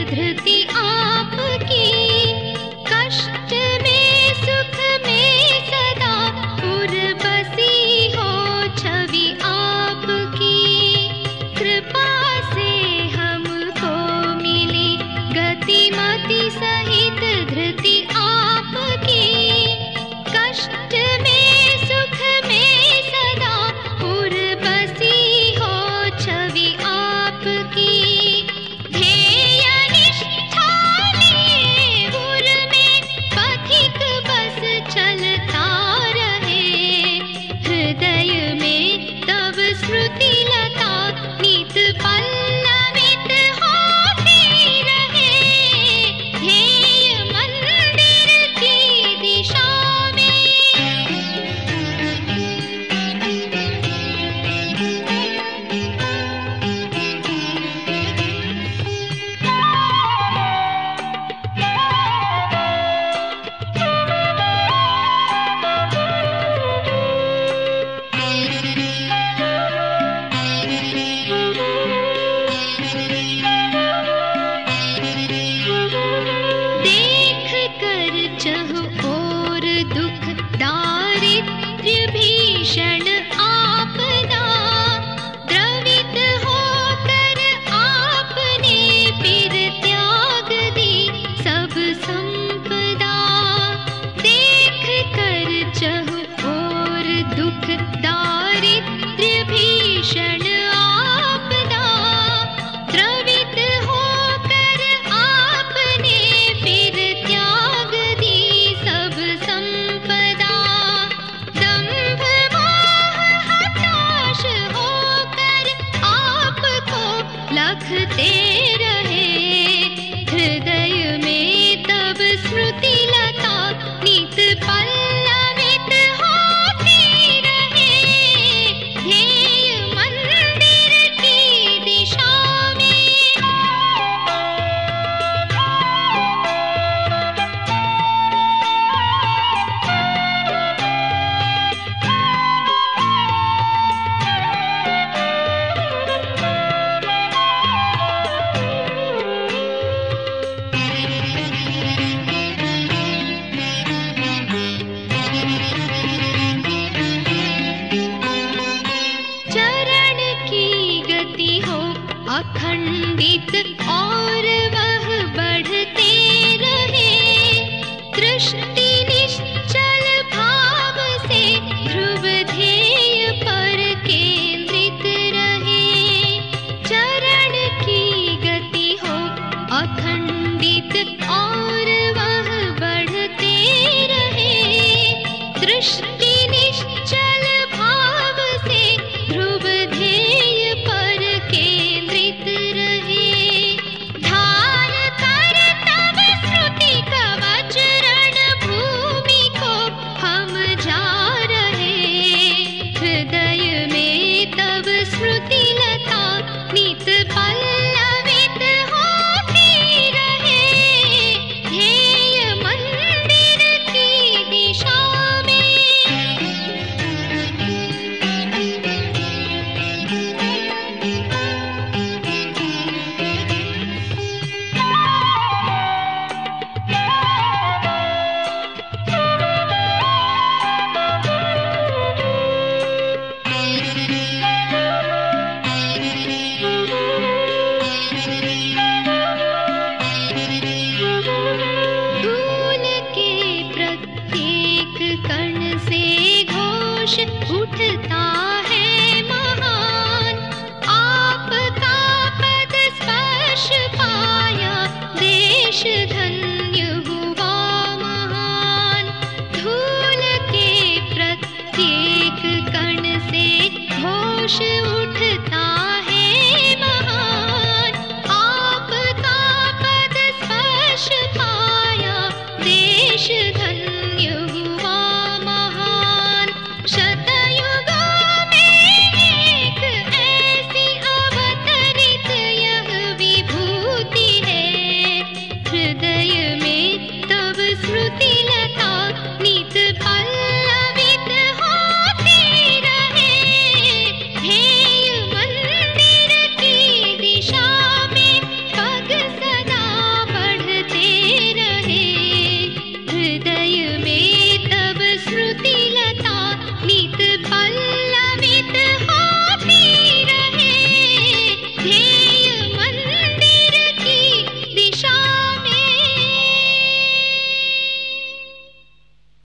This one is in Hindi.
धृति आपकी, कष्ट में सुख में सदा उर्वशी हो छवि आपकी। कृपा से हमको मिली गतिमति सहित धृति आपकी, कष्ट में सुख में सदा उर्वशी हो छवि आपकी। ध्येय निष्ठा लिए उर में पथिक बस चलता रहे, हृदय में तब स्मृति लता नित पल्लवित होती रहे। ध्येय मंदिर की दिशा दुख दारिद्र्य भीषण आपदा, द्रवित होकर आपने फिर त्याग दी सब संपदा। देख कर चहु और दुख दारिद्र्य भीषण आपदा, द्रवित होकर आपने फिर त्याग दी सब संपदा। दंभ मोह हताश होकर आपको लखते रहे, हृदय में तब स्मृति लता नित पल्लवित होती रहे। ध्येय मंदिर की दिशा अखंडित और वह बढ़ते रहे, दृष्टि निश्चल भाव से ध्रुव ध्येय पर केंद्रित रहे। चरण की गति हो अखंडित और वह बढ़ते रहे, दृष्टि निश्चल भाव से ध्रुव ध्येय पर केंद्रित रहे। धार कर तब स्मृति कवच रणभूमि को हम जा रहे, हृदय में तब स्मृति लता नित पल्लवित होती रहे। ध्येय मंदिर की दिशा उठता है महान, आपका पद स्पर्श पाया देश धन्य हुआ महान। धूल के प्रत्येक कण से घोष